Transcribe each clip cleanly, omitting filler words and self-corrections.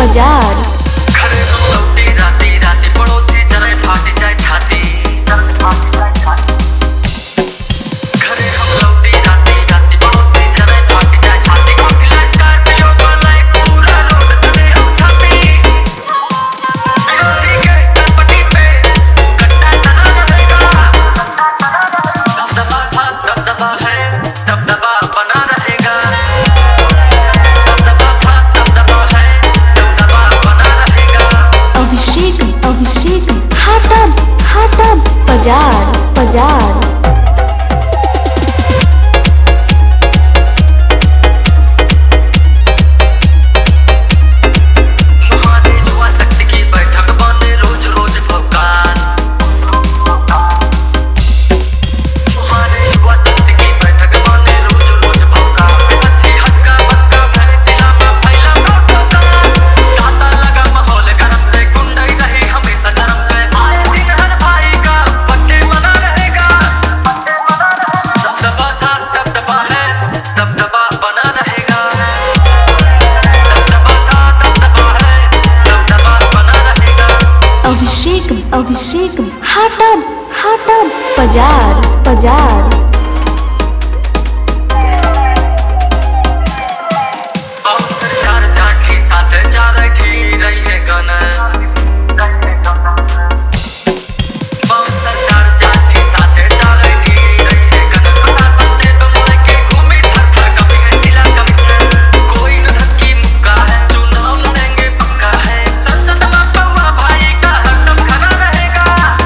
बाजार। घरे हम लौटी राती राती पड़ोसी जरे फाटी जाए छाती। घरे हम लौटी राती राती पड़ोसी जरे फाटी जाए छाती। अखिला स्कॉर्पियो बनाए पूरा रोड पे हम छाती। बिहारी के चटपटी पे कट्टा जना रहेगा। दबदबा था दबदबा है दबदबा बना रहेगा। दबदबा था दबदबा है दबदबा बना रहेगा। अभिषेक हाटब बाजार बाजार। महादेव युवा शक्ति की बैठक बने रोज रोज भौकाल। महादेव युवा शक्ति की बैठक बने रोज रोज भौकाल। अच्छी हक्का बक्का भय जिला में पहला भौकाल। ताता लगा माहौल गरम पे गुंडाई रही हमेशा नरम पे। आए दिन हर भाई का पट्टे बना रहेगा। दबदबा था दबदबा है दबदबा बना रहेगा। दबदबा था दबदबा है दबदबा बना रहेगा। अभिषेक हाटब बाजार बाजार। बाउंसर चार जाठी साथे चार ठी रही है गाना। बाउंसर चार जाठी साथे चार ठी रही है गाना। प्रशासन जेब मोड़ के घूमे थर थर कांपी है जिला कमिश्नर। कोई न धक्की मुक्का है चुनाव लड़ेंगे पक्का है। संसद में पौआ भाई का हरदम खड़ा रहेगा।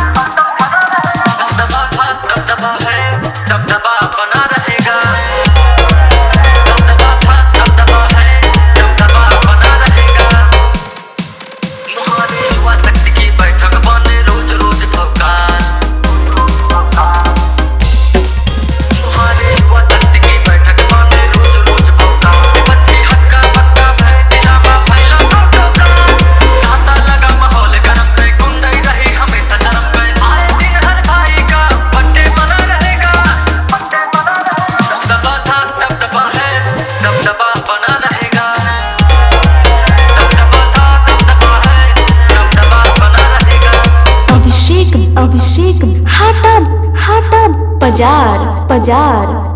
दबदबा था दबदबा है दबदबा बना रहेगा। दबदबा था दबदबा है दबदबा बना रहेगा। महादेव युवा शक्ति की बैठक बने रोज रोज भौकाल। महादेव युवा शक्ति की बैठक बने रोज रोज भौकाल। अच्छी हक्का बक्का भय जिला में पहला भौकाल। ताता लगा माहौल गरम पे गुंडाई रही हमेशा नरम पे। आए दिन हर भाई का पट्टे बना रहेगा। दबदबा था दबदबा है दबदबा बना रहेगा। दबदबा था दबदबा है दबदबा बना रहेगा। अभिषेक हाटब बाजार बाजार।